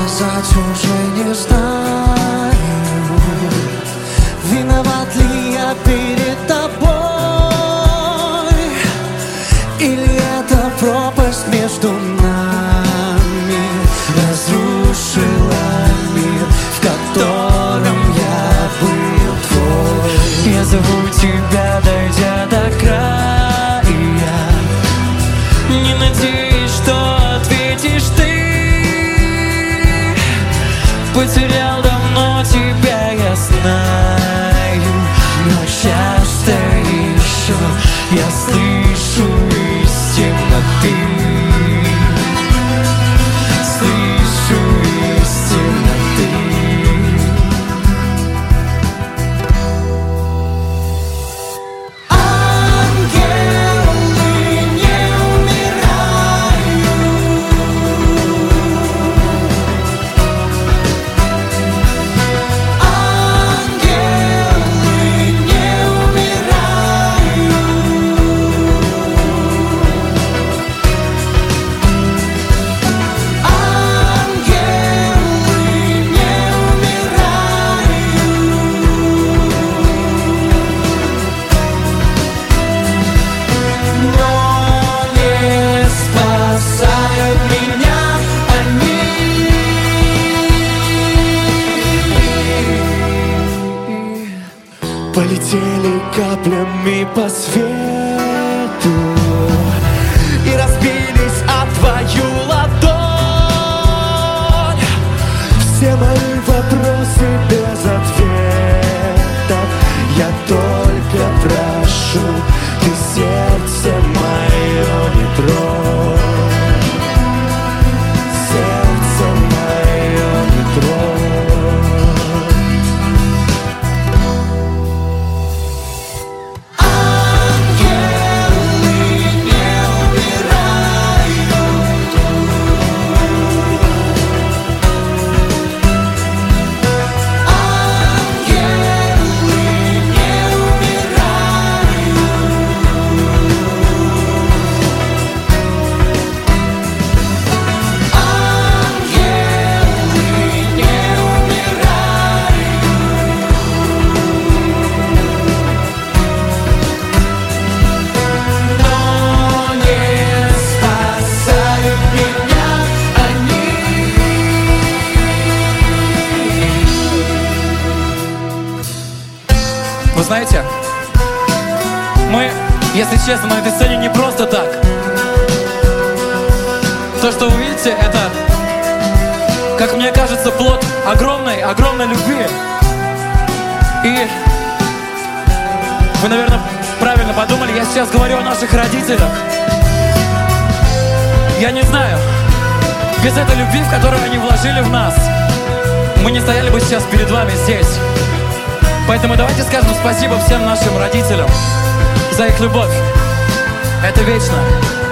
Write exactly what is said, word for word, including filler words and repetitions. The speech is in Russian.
сказать уже не знаю. Виноват ли я перед тобой, или это пропасть между нами разрушила мир, в котором я был твой. Я зову тебя, дойдя до края, не надеюсь, что ответишь ты. Потерял давно тебя, я знаю, но часто еще я слышу из темноты, слышу из темноты. Полетели каплями по свету и разбились о твою ладонь. Все мои вопросы без ответов, я только прошу, ты сердце мое не трогай, сердце мое не трогай. Вы знаете, мы, если честно, на этой сцене не просто так. То, что вы видите, это, как мне кажется, плод огромной, огромной любви. И вы, наверное, правильно подумали, я сейчас говорю о наших родителях. Я не знаю, без этой любви, в которую они вложили в нас, мы не стояли бы сейчас перед вами здесь. Поэтому давайте скажем спасибо всем нашим родителям за их любовь. Это вечно.